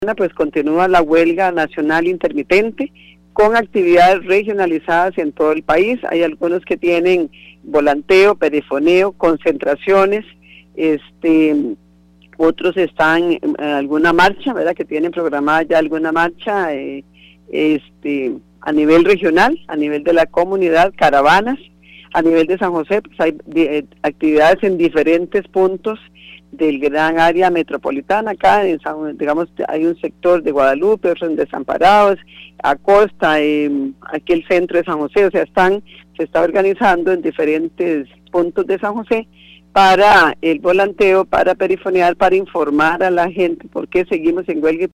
Pues continúa la huelga nacional intermitente con actividades regionalizadas en todo el país. Hay algunos que tienen volanteo, perifoneo, concentraciones, otros están en alguna marcha, ¿verdad? Que tienen programada ya alguna marcha a nivel regional, a nivel de la comunidad, caravanas. A nivel de San José, pues hay actividades en diferentes puntos del gran área metropolitana. Acá, digamos, hay un sector de Guadalupe, otro en Desamparados, Acosta, aquí el centro de San José, o sea, se está organizando en diferentes puntos de San José para el volanteo, para perifonear, para informar a la gente por qué seguimos en huelga